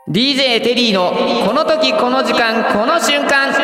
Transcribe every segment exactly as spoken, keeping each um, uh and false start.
ディージェー テリーのこの時この時間この瞬間。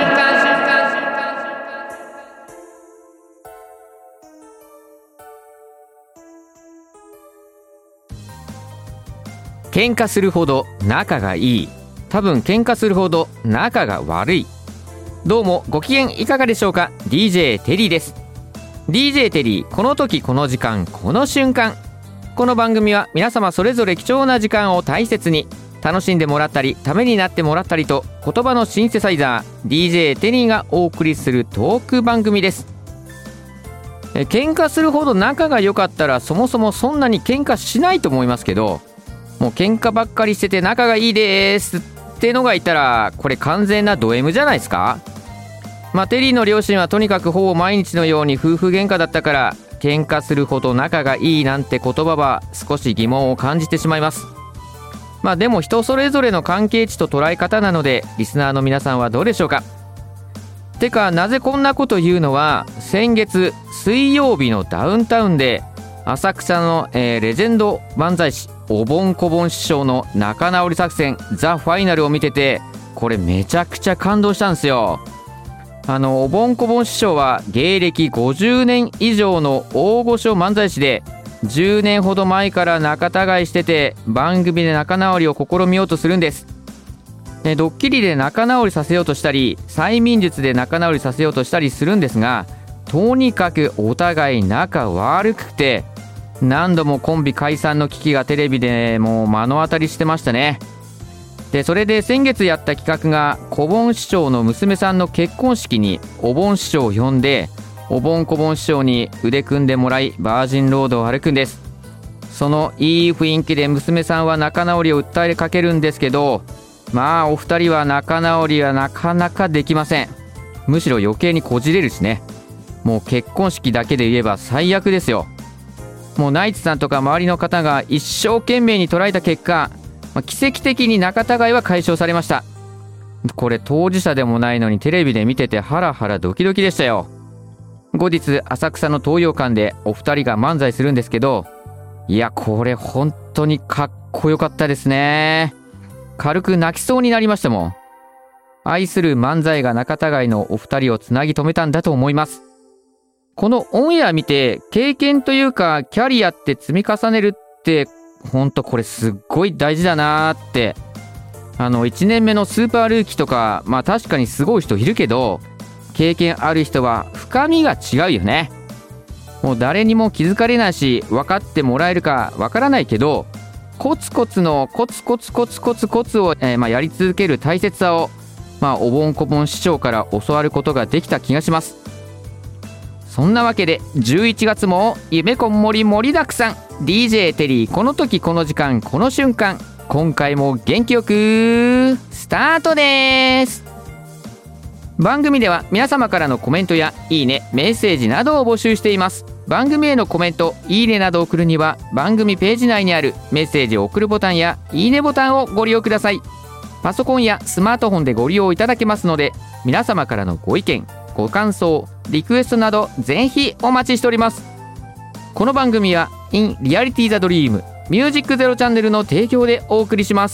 喧嘩するほど仲がいい、多分喧嘩するほど仲が悪い。どうもご機嫌いかがでしょうか。 ディージェー テリーです。 ディージェー テリーこの時この時間この瞬間。この番組は皆様それぞれ貴重な時間を大切に楽しんでもらったりためになってもらったりと、言葉のシンセサイザー ディージェー テリーがお送りするトーク番組です。え喧嘩するほど仲が良かったらそもそもそんなに喧嘩しないと思いますけど、もう喧嘩ばっかりしてて仲がいいですってのがいたら、これ完全なド M じゃないですか。まあテリーの両親はとにかくほぼ毎日のように夫婦喧嘩だったから、喧嘩するほど仲がいいなんて言葉は少し疑問を感じてしまいます。まあでも人それぞれの関係値と捉え方なので、リスナーの皆さんはどうでしょうか。てかなぜこんなこと言うのは、先月水曜日のダウンタウンで浅草の、えー、レジェンド漫才師おぼん・こぼん師匠の仲直り作戦ザ・ファイナルを見てて、これめちゃくちゃ感動したんですよ。あのおぼん・こぼん師匠は芸歴ごじゅうねん以上の大御所漫才師で、じゅうねんほど前から仲違いしてて番組で仲直りを試みようとするんです。でドッキリで仲直りさせようとしたり、催眠術で仲直りさせようとしたりするんですが、とにかくお互い仲悪くて、何度もコンビ解散の危機がテレビでもう目の当たりしてましたね。でそれで先月やった企画が、こぼん師匠の娘さんの結婚式におぼん師匠を呼んで、おぼん・こぼん師匠に腕組んでもらいバージンロードを歩くんです。そのいい雰囲気で娘さんは仲直りを訴えかけるんですけど、まあお二人は仲直りはなかなかできません。むしろ余計にこじれるしね。もう結婚式だけで言えば最悪ですよ。もうナイツさんとか周りの方が一生懸命に捉えた結果、まあ、奇跡的に仲違いは解消されました。これ当事者でもないのにテレビで見ててハラハラドキドキでしたよ。後日浅草の東洋館でお二人が漫才するんですけど、いやこれ本当にかっこよかったですね。軽く泣きそうになりましたもん。愛する漫才が仲違いのお二人をつなぎ止めたんだと思います。このオンエア見て、経験というかキャリアって積み重ねるって本当これすっごい大事だなーって。あのいちねんめのスーパールーキーとか、まあ確かにすごい人いるけど、経験ある人は深みが違うよね。もう誰にも気づかれないし、分かってもらえるか分からないけど、コツコツのコツコツコツコツコツを、えーまあ、やり続ける大切さを、まあ、おぼん・こぼん師匠から教わることができた気がします。そんなわけでじゅういちがつも夢こんもり盛りだくさん、 ディージェー テリーこの時この時間この瞬間。今回も元気よくスタートです。番組では皆様からのコメントやいいね、メッセージなどを募集しています。番組へのコメント、いいねなどを送るには番組ページ内にあるメッセージを送るボタンやいいねボタンをご利用ください。パソコンやスマートフォンでご利用いただけますので、皆様からのご意見、ご感想、リクエストなどぜひお待ちしております。この番組は In Reality the Dream ミュージックゼロチャンネルの提供でお送りします。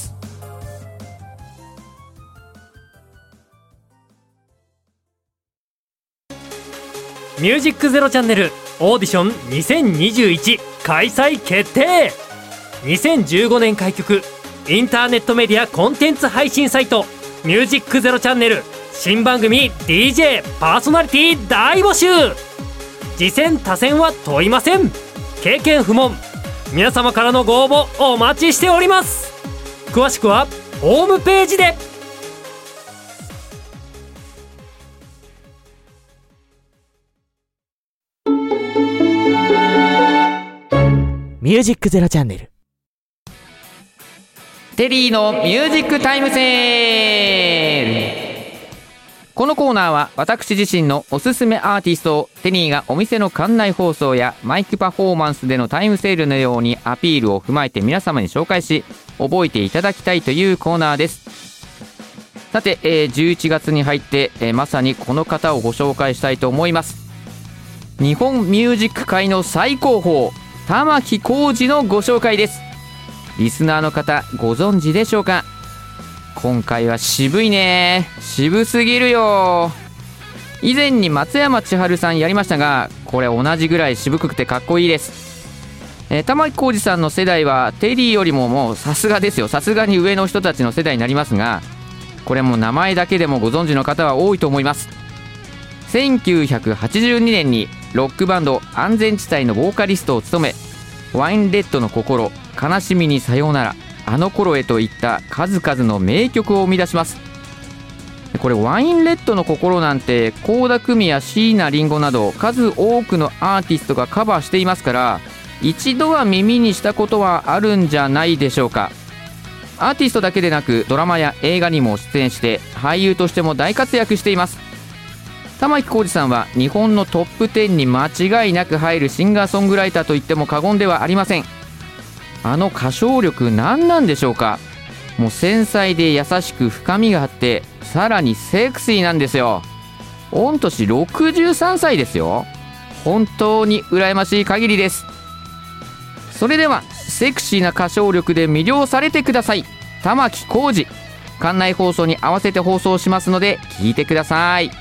ミュージックゼロチャンネルオーディションにせんにじゅういち開催決定。にせんじゅうごねん開局、インターネットメディアコンテンツ配信サイトミュージックゼロチャンネル新番組 ディージェー パーソナリティ大募集。次戦他戦は問いません。経験不問。皆様からのご応募お待ちしております。詳しくはホームページで。 ミュージックゼロチャンネル、 テリーのミュージックタイムセール。このコーナーは私自身のおすすめアーティストをテリーがお店の館内放送やマイクパフォーマンスでのタイムセールのようにアピールを踏まえて皆様に紹介し、覚えていただきたいというコーナーです。さて、えー、じゅういちがつに入って、えー、まさにこの方をご紹介したいと思います。日本ミュージック界の最高峰、玉置浩二のご紹介です。リスナーの方ご存知でしょうか。 今回は渋いね。渋すぎるよ。以前に松山千春さんやりましたが、これ同じぐらい渋くてかっこいいです。えー、玉置浩二さんの世代はテリーよりももうさすがですよ。さすがに上の人たちの世代になりますが、これも名前だけでもご存知の方は多いと思います。せんきゅうひゃくはちじゅうにねんにロックバンド安全地帯のボーカリストを務め、ワインレッドの心、悲しみにさようなら、あの頃へといった数々の名曲を生み出します。これワインレッドの心なんて倖田來未や椎名林檎など数多くのアーティストがカバーしていますから、一度は耳にしたことはあるんじゃないでしょうか。アーティストだけでなくドラマや映画にも出演して俳優としても大活躍しています。玉置浩二さんは日本のトップじゅうに間違いなく入るシンガーソングライターといっても過言ではありません。あの歌唱力何なんでしょうか。もう繊細で優しく深みがあって、さらにセクシーなんですよ。御年ろくじゅうさんさいですよ。本当に羨ましい限りです。それではセクシーな歌唱力で魅了されてください。玉置浩二、館内放送に合わせて放送しますので聞いてください。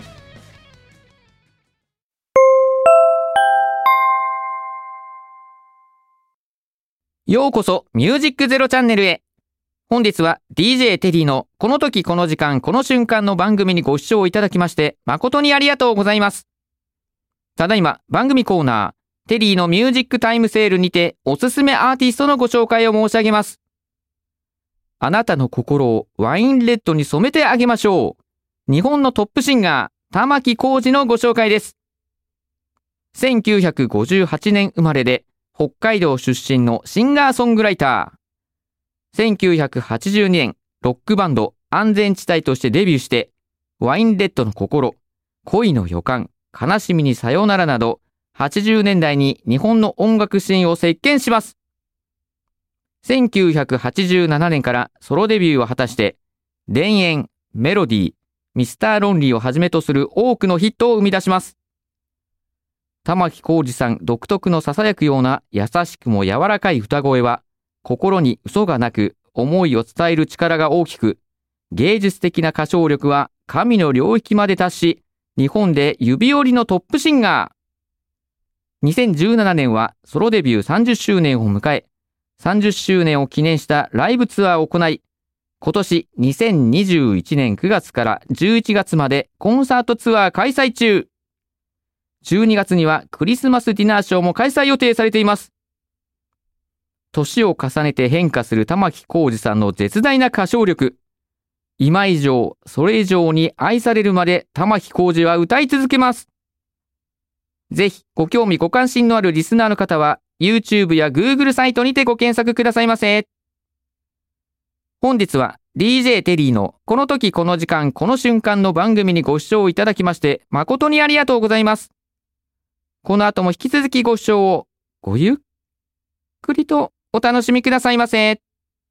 ようこそミュージックゼロチャンネルへ。本日は ディージェー テリーのこの時この時間この瞬間の番組にご視聴いただきまして誠にありがとうございます。ただいま番組コーナーテリーのミュージックタイムセールにておすすめアーティストのご紹介を申し上げます。あなたの心をワインレッドに染めてあげましょう。日本のトップシンガー玉置浩二のご紹介です。せんきゅうひゃくごじゅうはちねん生まれで北海道出身のシンガーソングライター。せんきゅうひゃくはちじゅうにねんロックバンド安全地帯としてデビューして、ワインレッドの心、恋の予感、悲しみにさようならなどはちじゅうねんだいに日本の音楽シーンを席巻します。せんきゅうひゃくはちじゅうななねんからソロデビューを果たして、田園、メロディー、ミスターロンリーをはじめとする多くのヒットを生み出します。玉置浩二さん独特の囁くような優しくも柔らかい歌声は、心に嘘がなく思いを伝える力が大きく、芸術的な歌唱力は神の領域まで達し、日本で指折りのトップシンガー。にせんじゅうななねんはソロデビューさんじゅっしゅうねんを迎え、さんじゅっしゅうねんを記念したライブツアーを行い、今年にせんにじゅういちねんくがつからじゅういちがつまでコンサートツアー開催中。じゅうにがつにはクリスマスディナーショーも開催予定されています。年を重ねて変化する玉置浩二さんの絶大な歌唱力。今以上、それ以上に愛されるまで玉置浩二は歌い続けます。ぜひご興味ご関心のあるリスナーの方は YouTube や Google サイトにてご検索くださいませ。本日は ディージェー テリーのこの時この時間この瞬間の番組にご視聴いただきまして誠にありがとうございます。この後も引き続きご視聴をごゆっくりとお楽しみくださいませ。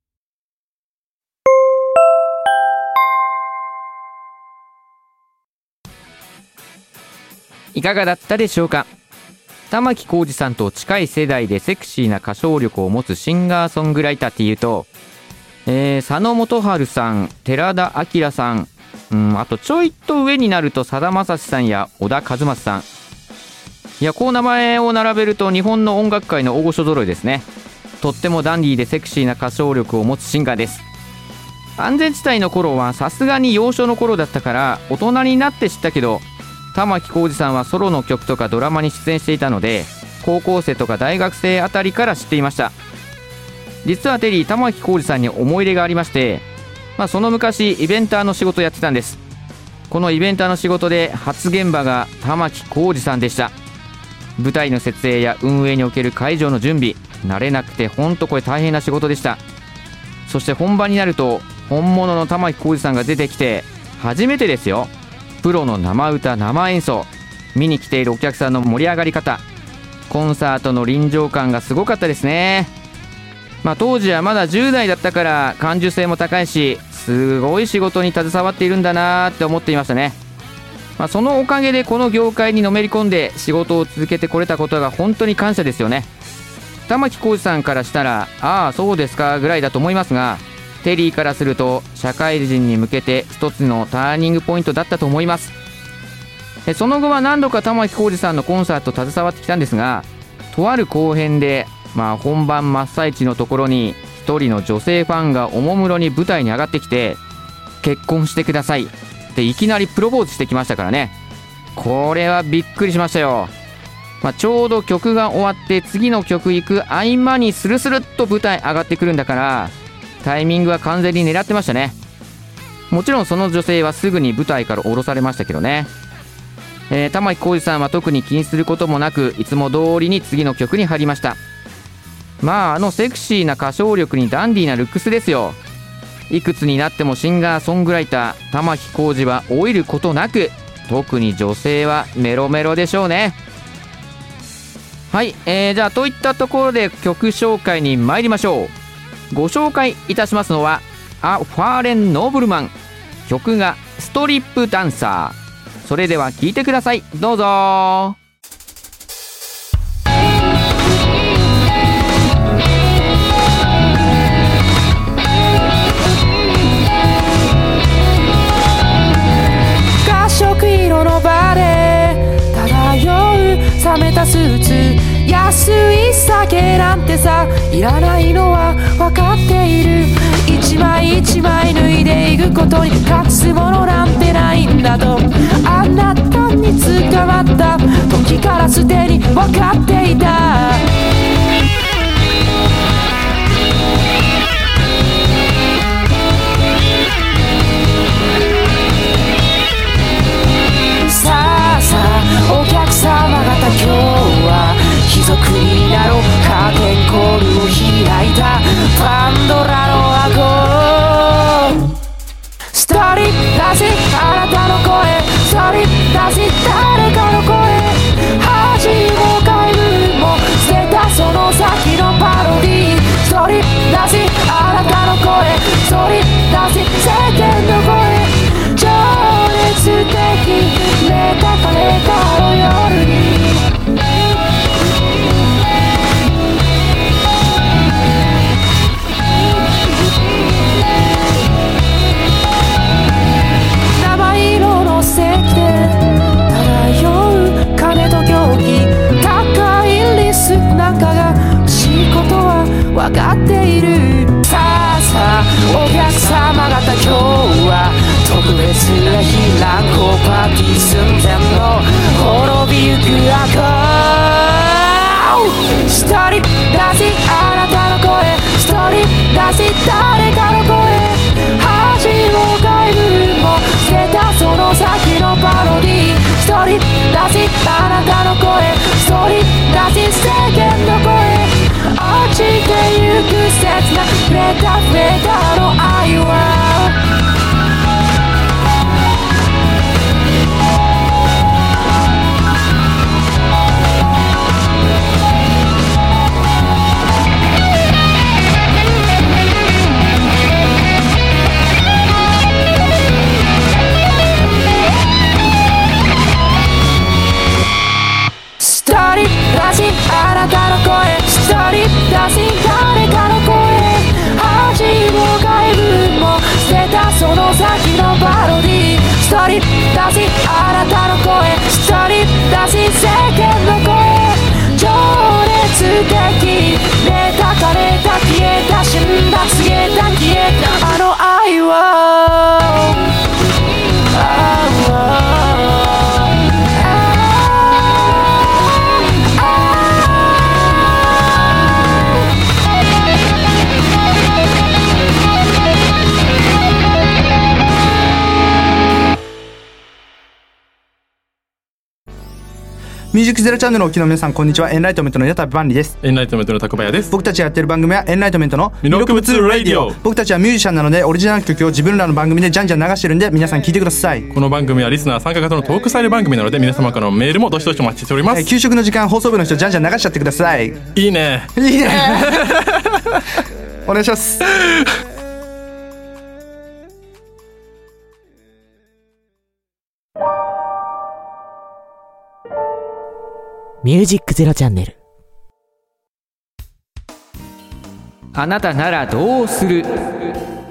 いかがだったでしょうか。玉置浩二さんと近い世代でセクシーな歌唱力を持つシンガーソングライターっていうと、えー、佐野元春さん、寺田明さん、うん、あとちょいと上になるとさだまさしさんや小田和正さん。いや、こう名前を並べると日本の音楽界の大御所揃いですね。とってもダンディーでセクシーな歌唱力を持つシンガーです。安全地帯の頃はさすがに幼少の頃だったから大人になって知ったけど、玉置浩二さんはソロの曲とかドラマに出演していたので、高校生とか大学生あたりから知っていました。実はテリー、玉置浩二さんに思い入れがありまして、まあ、その昔イベンターの仕事をやってたんです。このイベンターの仕事で初現場が玉置浩二さんでした。舞台の設営や運営における会場の準備、慣れなくてほんとこれ大変な仕事でした。そして本番になると本物の玉置浩二さんが出てきて、初めてですよ、プロの生歌生演奏、見に来ているお客さんの盛り上がり方、コンサートの臨場感がすごかったですね。まあ、当時はまだじゅう代だったから感受性も高いし、すごい仕事に携わっているんだなーって思っていましたね。まあ、そのおかげでこの業界にのめり込んで仕事を続けてこれたことが本当に感謝ですよね。玉置浩二さんからしたら、ああそうですかぐらいだと思いますが、 テリーからすると社会人に向けて一つのターニングポイントだったと思います。その後は何度か玉置浩二さんのコンサート携わってきたんですが、とある後編で、まあ、本番真っ最中のところに一人の女性ファンがおもむろに舞台に上がってきて、結婚してくださいっていきなりプロポーズしてきましたからね。これはびっくりしましたよ。まあ、ちょうど曲が終わって次の曲行く合間にスルスルっと舞台上がってくるんだから、タイミングは完全に狙ってましたね。もちろんその女性はすぐに舞台から降ろされましたけどね。えー、玉置浩二さんは特に気にすることもなく、いつも通りに次の曲に入りました。まああのセクシーな歌唱力にダンディーなルックスですよ。いくつになってもシンガーソングライター玉置浩二は老いることなく、特に女性はメロメロでしょうね。はい、えー、じゃあといったところで曲紹介に参りましょう。ご紹介いたしますのはア・ファーレン・ノーブルマン、曲がストリップダンサー。それでは聴いてください、どうぞ。 褐色色のバレ漂う冷めたスーツ、安い酒なんてさいらないのは分かっている。一枚一枚脱いでいくことに隠すものなんてないんだと、あなたに捕まった時からすでに分かっていた。さあさあお客様方、今日は貴族になろう。カーテンコールを開いたパンドラの箱。ストリップ出せあなたの声、ストリップ出せ誰かの声、恥も外部も捨てたその先のパロディ。ストリップ出せあなたの声、ストリップ出せ世間の声、情熱的めたかれたの夜に。生色の石で漂う金と狂気、高いリスなんかが欲しいことは分かっている。さあさあお客様方、今日は特別な日、乱行パーティー寸前の滅びゆく赤。ストリップ出せあなたの声、ストリップ出せ誰かの声、恥も外部も捨てたその先のパロディ。ストリップ出せあなたの声、ストリップ出せ世間の声、落ちてゆく切なメタメタの愛は。ストリップ出せあなたの声、ストリップ出せ誰かの声、恥も外部も捨てたその先のパロディ。ストリップ出せあなたの声、ストリップ出せ世間の声、情熱的めたかれた消えた死んだ告げた消えたあの愛は。 ミュージックゼロチャンネルをお聞きの皆さん、こんにちは。エンライトメントの矢田万里です。 エンライトメントの高林です。 僕たちがやってる番組はエンライトメントの魅力物ラディオ。 僕たちはミュージシャンなので、オリジナル曲を自分らの番組でじゃんじゃん流してるんで、皆さん聞いてください。 この番組はリスナー参加型のトークスタイル番組なので、皆様からのメールもどしどしお待ちしております。 えー、給食の時間、放送部の人じゃんじゃん流しちゃってください。 いいねいいねお願いします。 ミュージックゼロチャンネル。 あなたならどうする。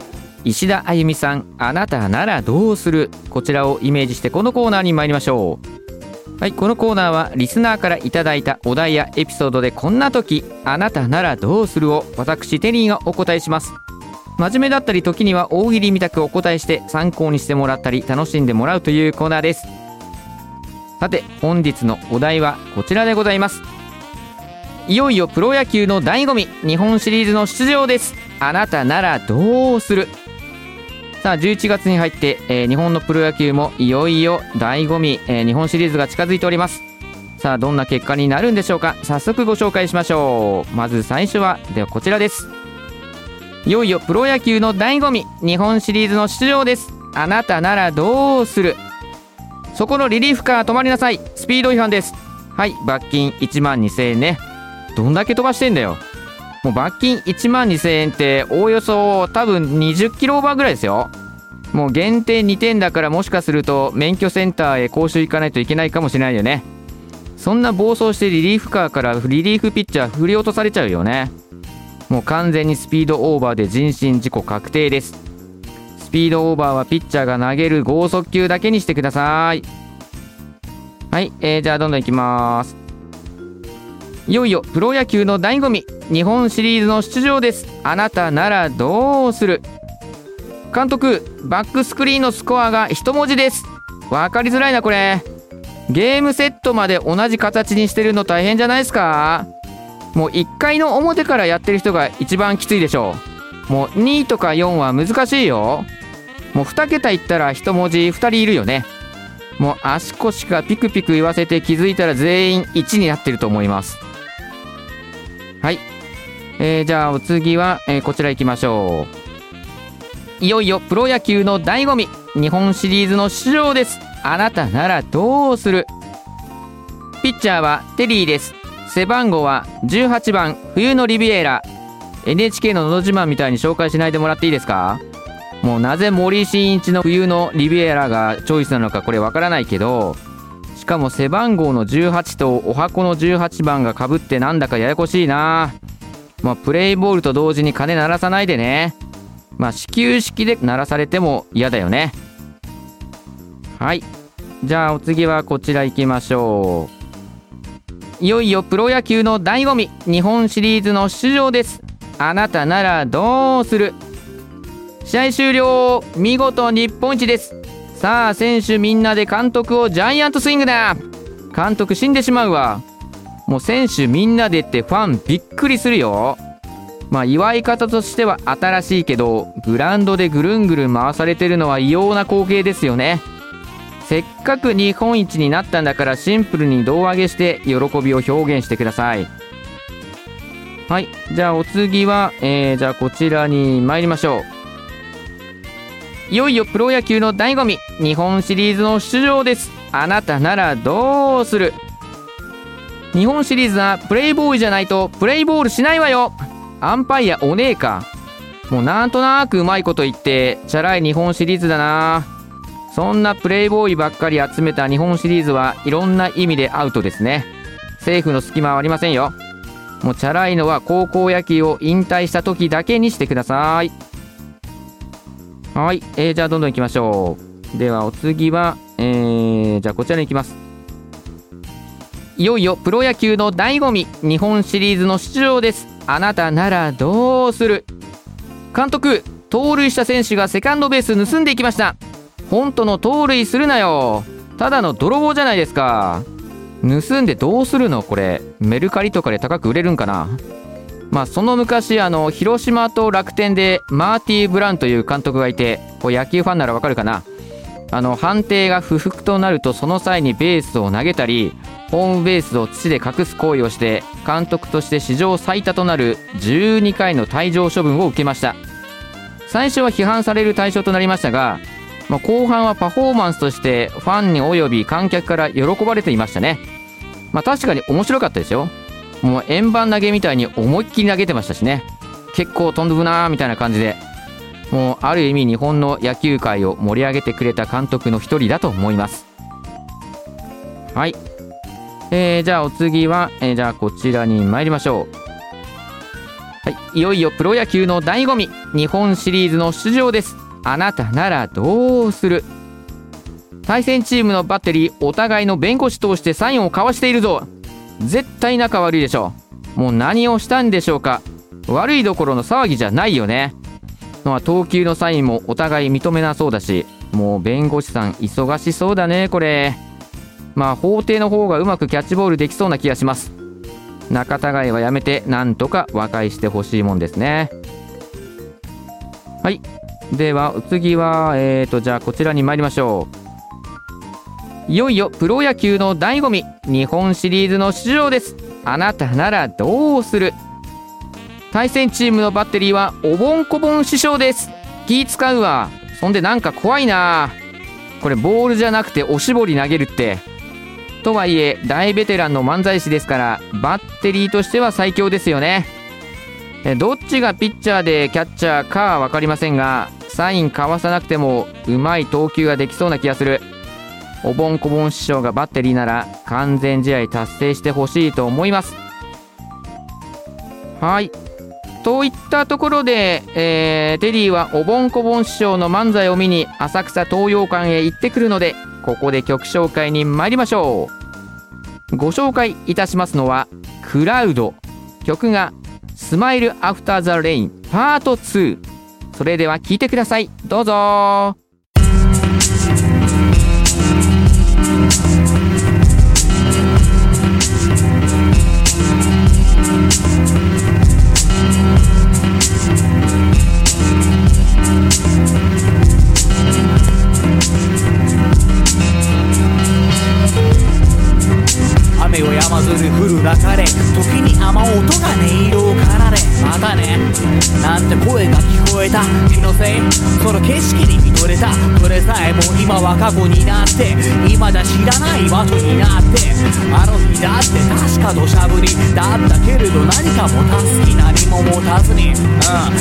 石田あゆみさん、あなたならどうする、こちらをイメージしてこのコーナーに参りましょう。はい、このコーナーはリスナーからいただいたお題やエピソードでこんな時あなたならどうするを私テリーがお答えします。真面目だったり時には大喜利みたくお答えして参考にしてもらったり楽しんでもらうというコーナーです。さて本日のお題はこちらでございます。いよいよプロ野球の醍醐味、日本シリーズの出場です。あなたならどうする。さあじゅういちがつに入って、えー、日本のプロ野球もいよいよ醍醐味、えー、日本シリーズが近づいております。さあどんな結果になるんでしょうか。早速ご紹介しましょう。まず最初はではこちらです。いよいよプロ野球の醍醐味、日本シリーズの出場です。あなたならどうする。そこのリリーフカー止まりなさい、スピード違反です。はい、罰金いちまんにせんえんね。どんだけ飛ばしてんだよ。もう罰金いちまんにせんえんっておおよそ多分にじゅっキロオーバーぐらいですよ。もう減点にてんだから、もしかすると免許センターへ講習行かないといけないかもしれないよね。そんな暴走してリリーフカーからリリーフピッチャー振り落とされちゃうよね。もう完全にスピードオーバーで人身事故確定です。スピードオーバーはピッチャーが投げる剛速球だけにしてください。はい、えー、じゃあどんどんいきます。いよいよプロ野球の醍醐味、日本シリーズの出場です。あなたならどうする。監督、バックスクリーンのスコアが一文字です。わかりづらいなこれ。ゲームセットまで同じ形にしてるの大変じゃないですか。もういっかいの表からやってる人が一番きついでしょう。もうにとかよんは難しいよ。もうに桁いったら一文字ふたりいるよね。もう足腰がピクピク言わせて気づいたら全員いちになってると思います。はい、えー、じゃあお次は、えー、こちら行きましょう。いよいよプロ野球の醍醐味、日本シリーズの出場です。あなたならどうする。ピッチャーはテリーです。背番号はじゅうはちばん、冬のリビエラ。 エヌエイチケー ののど自慢みたいに紹介しないでもらっていいですか。もうなぜ森進一の冬のリビエラがチョイスなのかこれわからないけど、しかも背番号のじゅうはちとお箱のじゅうはちばんがかぶってなんだかややこしいな。まあプレイボールと同時に鐘鳴らさないでね。まあ始球式で鳴らされても嫌だよね。はい、じゃあお次はこちら行きましょう。いよいよプロ野球の醍醐味、日本シリーズの出場です。あなたならどうする。試合終了、見事日本一です。さあ選手みんなで監督をジャイアントスイングだ。監督死んでしまうわ。もう選手みんなでってファンびっくりするよ。まあ祝い方としては新しいけど、グラウンドでぐるんぐるん回されてるのは異様な光景ですよね。せっかく日本一になったんだからシンプルに胴上げして喜びを表現してください。はい、じゃあお次は、えー、じゃあこちらに参りましょう。いよいよプロ野球の醍醐味、日本シリーズの出場です。あなたならどうする。日本シリーズはプレイボーイじゃないとプレイボールしないわよ。アンパイアおねえか。もうなんとなくうまいこと言ってチャラい日本シリーズだな。そんなプレイボーイばっかり集めた日本シリーズはいろんな意味でアウトですね。セーフの隙間はありませんよ。もうチャラいのは高校野球を引退した時だけにしてください。はい、えー、じゃあどんどん行きましょう。ではお次は、えー、じゃあこちらに行きます。いよいよプロ野球の醍醐味、日本シリーズの出場です。あなたならどうする。監督、盗塁した選手がセカンドベース盗んでいきました。本当の盗塁するなよ。ただの泥棒じゃないですか。盗んでどうするのこれ。メルカリとかで高く売れるんかな。まあその昔あの広島と楽天でマーティー・ブラウンという監督がいて、こう野球ファンならわかるかな。あの判定が不服となるとその際にベースを投げたりホームベースを土で隠す行為をして監督として史上最多となるじゅうにかいの退場処分を受けました。最初は批判される対象となりましたが、まあ、後半はパフォーマンスとしてファンにおよび観客から喜ばれていましたね。まあ確かに面白かったですよ。もう円盤投げみたいに思いっきり投げてましたしね。結構飛んでぶなーみたいな感じで、もうある意味日本の野球界を盛り上げてくれた監督の一人だと思います。はい、えー、じゃあお次は、えー、じゃあこちらに参りましょう。はいよいよプロ野球の醍醐味、日本シリーズの出場です。あなたならどうする？対戦チームのバッテリー、お互いの弁護士通してサインを交わしているぞ。絶対仲悪いでしょ。もう何をしたんでしょうか。悪いどころの騒ぎじゃないよね。まあ、投球のサインもお互い認めなそうだし、もう弁護士さん忙しそうだねこれ。まあ法廷の方がうまくキャッチボールできそうな気がします。仲違いはやめて、なんとか和解してほしいもんですね。はい、では次はえーとじゃあこちらに参りましょう。いよいよプロ野球の醍醐味、日本シリーズの出場です。あなたならどうする？対戦チームのバッテリーはおぼんこぼん師匠です。気使うわ。そんでなんか怖いな。これボールじゃなくておしぼり投げるって。とはいえ大ベテランの漫才師ですから、バッテリーとしては最強ですよね。どっちがピッチャーでキャッチャーかは分かりませんが、サイン交わさなくてもうまい投球ができそうな気がする。おぼんこぼん師匠がバッテリーなら完全試合達成してほしいと思います。はい、といったところで、えー、テリーはおぼんこぼん師匠の漫才を見に浅草東洋館へ行ってくるので、ここで曲紹介に参りましょう。ご紹介いたしますのはクラウド、曲がスマイルアフターザレインパートツー。それでは聴いてください、どうぞ。 雨を止まずに降る中で、時に雨音が音色を奏で、またねなんて声が聞こえた。気のせい、その景色に見とれた。それさえも今は過去になって、今じゃ知らない場所になって、あの日だって確か土砂降りだったけれど、何かもたすき何も持たずに、うん、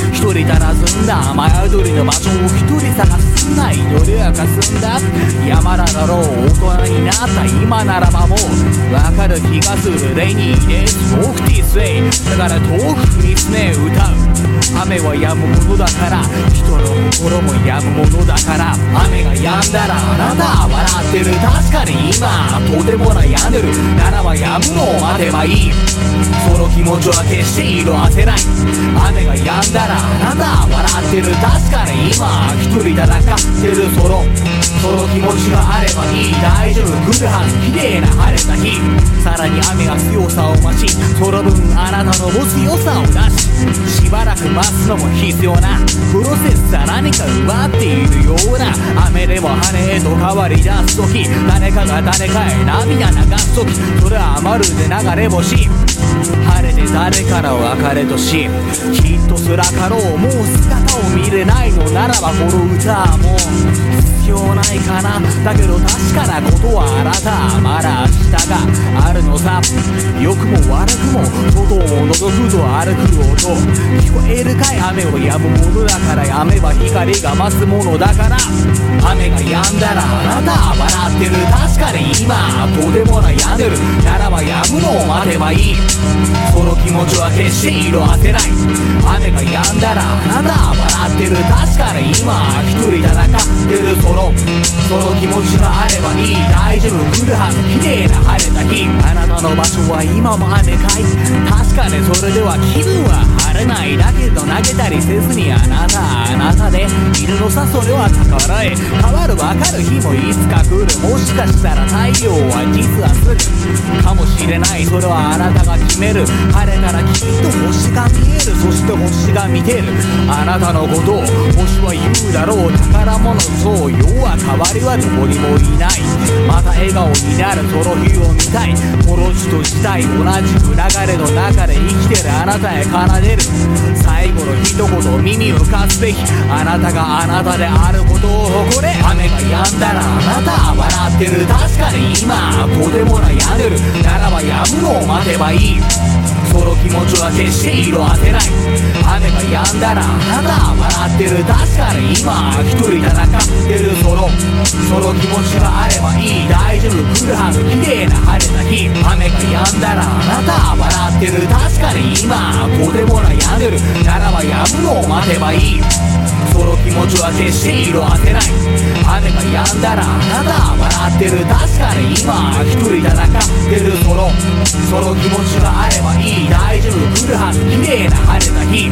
一人たらずんだ雨宿りの場所を一人探すんない。どれやかすんだ山田だろう。大人になった今ならばもうわかる気がする。レイニーです。オフティスウェイだから遠くにすね歌う。雨は止むものだから、人の心も止むものだから。雨が止んだらあなたは笑ってる。確かに今とても悩んでる。ならば止むのを待てばいい。その気持ちは決して色あせない。雨が止んだらあなたは笑ってる。確かに今一人戦ってる。そのその気持ちがあればいい。大丈夫来るはず。綺麗な晴れた日、さらに雨が強さを増し、その分あなたの持つ良さを出し、しばらく待つのも必要なプロセスさ。何か奪っているような雨でも羽へと変わり出す時、誰かが誰かへ涙流す時、それはまるで流れ星。晴れて誰から別れとし、きっとすらかろう。もう姿を見れないのならばこの歌はもう必要ないかな。だけど確かなことはあなたまだ明日があるのさ。良くも悪くも外を覗くと歩く音聞こえるかい。雨を止むものだから、止めば光が増すものだから。雨が止んだらあなたは笑ってる。確かに今とても悩んでる。ならば止むのを待てばいい。その気持ちは決して色あせない。雨が止んだらあなたは笑ってる。確かに今一人戦ってる。そのその気持ちがあればいい。大丈夫来るはず。綺麗な晴れた日、あなたの場所は今も雨かい。確かにそれでは気分は晴れない。だけど投げたりせずにあなたあなたでいるのさ。それは宝へ変わる。分かる日もいつか来る。もしかしたら太陽は実はすぐかもしれない。それはあなたが決める。晴れたらきっと星が見える。そして星が見てるあなたのことを。星は言うだろう。宝物そう要は変わりはどこにもいない。また笑顔になるその日を見たい。この地と時代同じく流れの中で生きてるあなたへ奏でる最後の一言耳を貸すべき。あなたがあなたであることを誇れ。雨が止んだらあなたは笑ってる。確かに今とても悩んでる。ならば止むのを待てばいい。 その気持ちは決して色あせない。雨が止んだらあなたは笑ってる。確かに今一人戦ってる。そのその気持ちがあればいい。大丈夫来るはず綺麗な晴れた日。雨が止んだらあなたは笑ってる。確かに今とても悩んでる。ならば止むのを待てばいい。その気持ちは決して色あせない。雨が止んだらあなたは笑ってる。確かに今一人戦ってる。そのその気持ちがあればいい。大丈夫来るはず綺麗な晴れた日。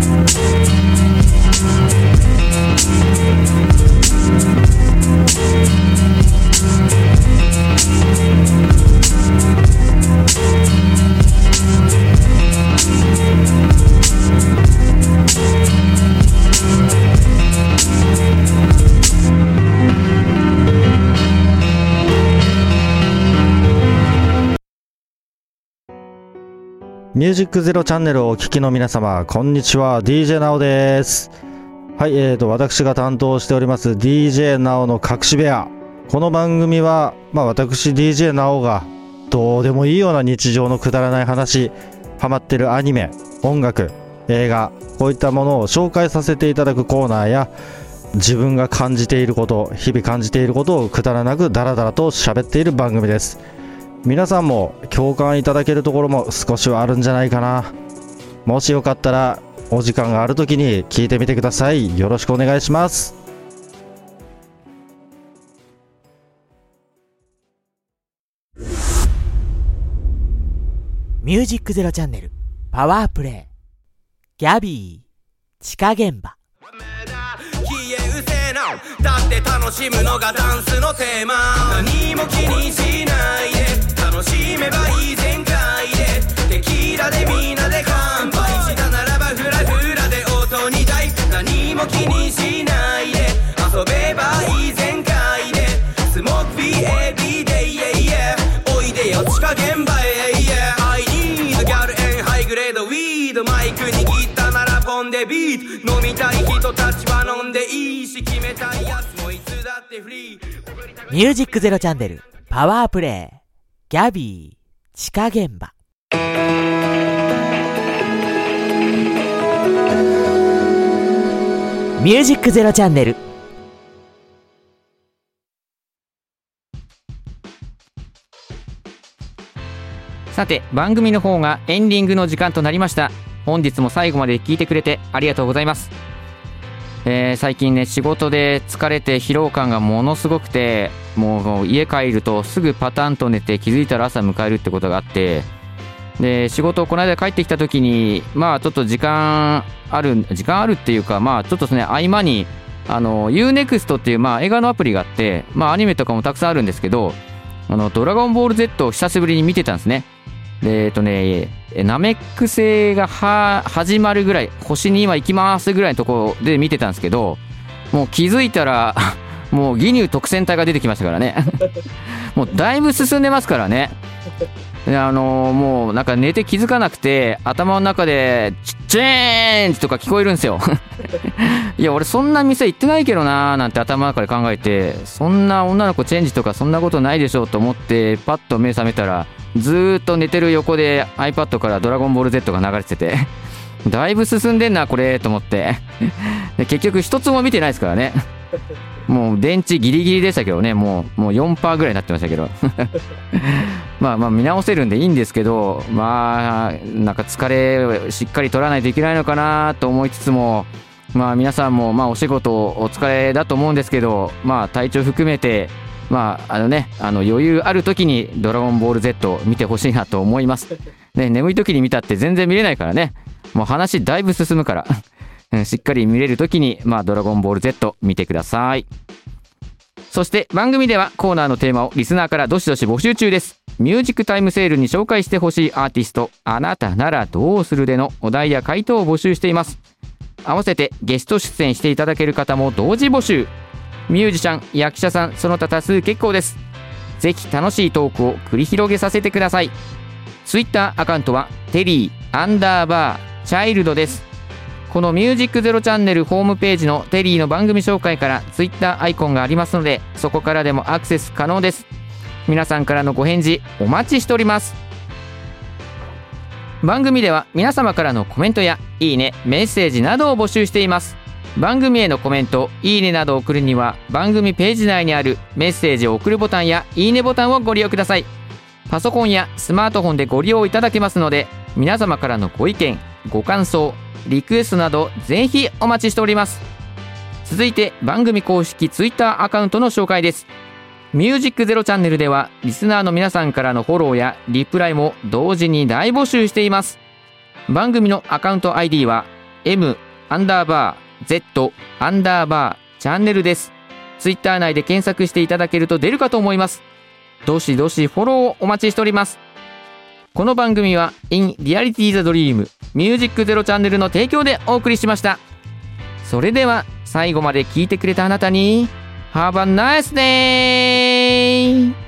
ミュージックゼロチャンネルをお聞きの皆様、こんにちは。 ディージェー なおです。はい、えーと私が担当しております ディージェー なおの隠し部屋。この番組は、まあ私 ディージェー なおがどうでもいいような日常のくだらない話、ハマってるアニメ、音楽、映画、こういったものを紹介させていただくコーナーや、自分が感じていること、日々感じていることをくだらなくダラダラと喋っている番組です。皆さんも共感いただけるところも少しはあるんじゃないかな。もしよかったらお時間があるときに聞いてみてください。よろしくお願いします。 ミュージックゼロチャンネルパワープレイギャビー地下現場。 だって楽しむのがダンスのテーマ。何も気にしないで楽しめばいい全開で。テキーラでみんなで乾杯したならばフラフラで音に大。何も気にしないで遊べばいい全開で。スモークビーエビーデイ、おいでよ地下現場へ。I need girl and high grade weed。マイク握ったならポンでビート。飲みたい人たちは飲んでいいし、決めたいやつもいつだってフリー。 ミュージックゼロチャンネルパワープレイギャビー地下現場。ミュージックゼロチャンネル。 さて番組の方がエンディングの時間となりました。本日も最後まで聞いてくれてありがとうございます。えー、最近ね仕事で疲れて疲労感がものすごくて、もう家帰るとすぐパタンと寝て気づいたら朝迎えるってことがあって、で仕事をこの間帰ってきた時にまあちょっと時間ある時間あるっていうか、まあちょっとですね合間にあの ユーネクスト っていうまあ映画のアプリがあって、まあアニメとかもたくさんあるんですけど、あのドラゴンボール Z を久しぶりに見てたんですね。でえっとねナメック星がは始まるぐらい、星に今行きますぐらいのところで見てたんですけど、もう気づいたらもう義乳特戦隊が出てきましたからねもうだいぶ進んでますからね。であのー、もうなんか寝て気づかなくて頭の中でチェーンとか聞こえるんですよいや俺そんな店行ってないけどなーなんて頭の中で考えて、そんな女の子チェンジとかそんなことないでしょうと思ってパッと目覚めたら、ずーっと寝てる横で iPad からドラゴンボール Z が流れててだいぶ進んでんなこれと思ってで結局一つも見てないですからね。もう電池ギリギリでしたけどね、もうもう よんパーセント ぐらいになってましたけどまあまあ見直せるんでいいんですけど、まあなんか疲れしっかり取らないといけないのかなと思いつつも、まあ皆さんもまあお仕事お疲れだと思うんですけど、まあ体調含めてまああのねあの余裕ある時にドラゴンボール Z を見てほしいなと思いますね。眠い時に見たって全然見れないからね、もう話だいぶ進むからしっかり見れる時にまあドラゴンボール Z 見てください。そして番組ではコーナーのテーマをリスナーからどしどし募集中です。ミュージックタイムセールに紹介してほしいアーティスト、あなたならどうするでのお題や回答を募集しています。合わせてゲスト出演していただける方も同時募集。ミュージシャン、役者さん、その他多数結構です。ぜひ楽しいトークを繰り広げさせてください。ツイッターアカウントはテリーアンダーバーチャイルドです。このミュージックゼロチャンネルホームページのテリーの番組紹介からツイッターアイコンがありますので、そこからでもアクセス可能です。皆さんからのご返事お待ちしております。 番組では皆様からのコメントやいいね、メッセージなどを募集しています。番組へのコメント、いいねなどを送るには番組ページ内にあるメッセージを送るボタンやいいねボタンをご利用ください。パソコンやスマートフォンでご利用いただけますので、皆様からのご意見、ご感想、リクエストなどぜひお待ちしております。続いて番組公式ツイッターアカウントの紹介です。ミュージックゼロチャンネルではリスナーの皆さんからのフォローやリプライも同時に大募集しています。番組のアカウント アイディー は M アンダーバー Z アンダーバーチャンネルです。ツイッター内で検索していただけると出るかと思います。どしどしフォローをお待ちしております。この番組は In Reality the Dream ミュージックゼロチャンネルの提供でお送りしました。それでは最後まで聞いてくれたあなたに Have a nice day!